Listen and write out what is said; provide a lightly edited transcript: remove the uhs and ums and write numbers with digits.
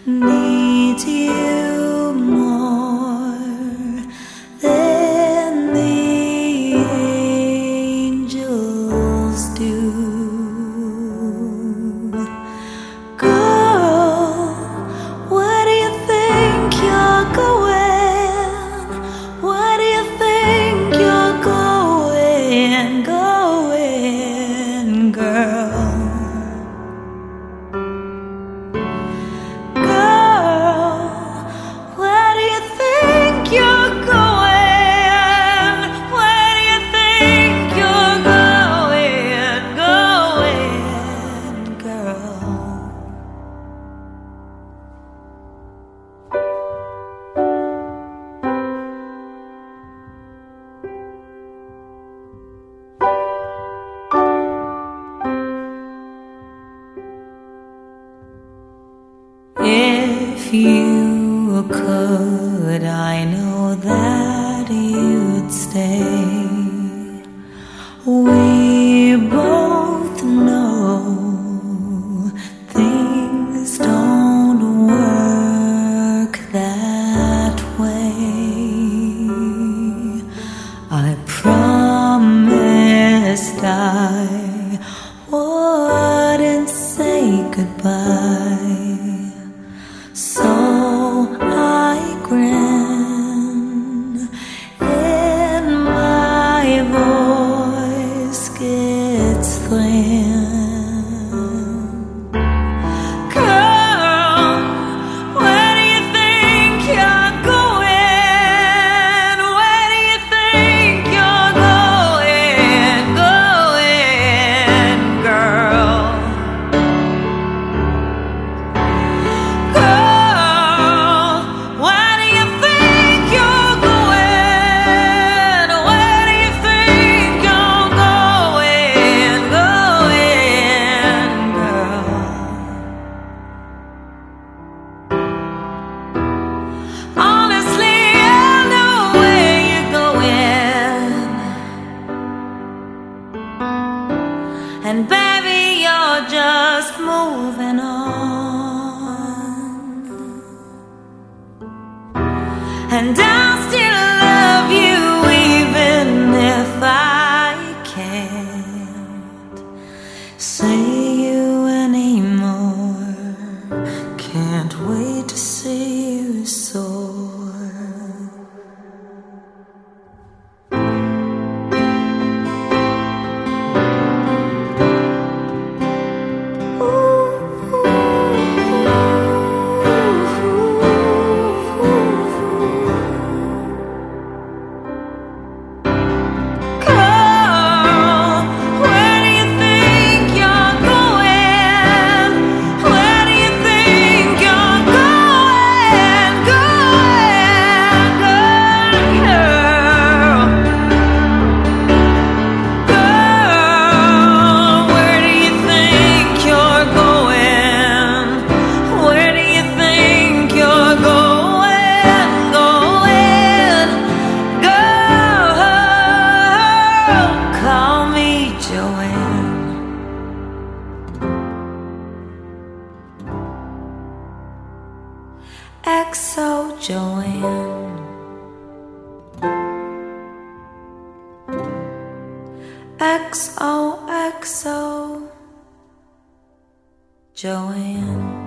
needs you more than the angels do. Girl, where do you think you're going? Where do you think you're going, girl? If you could, I know that you'd stay. We both know things don't work that way. I promised I wouldn't say goodbye, so I grin and my voice gets thin. Girl, where do you think you're going? Where do you think you're going, girl? And baby, you're just moving on. And I'll still love you even if I can't see you anymore. Can't wait to see you soar. XO Joanne, XOXO Joanne.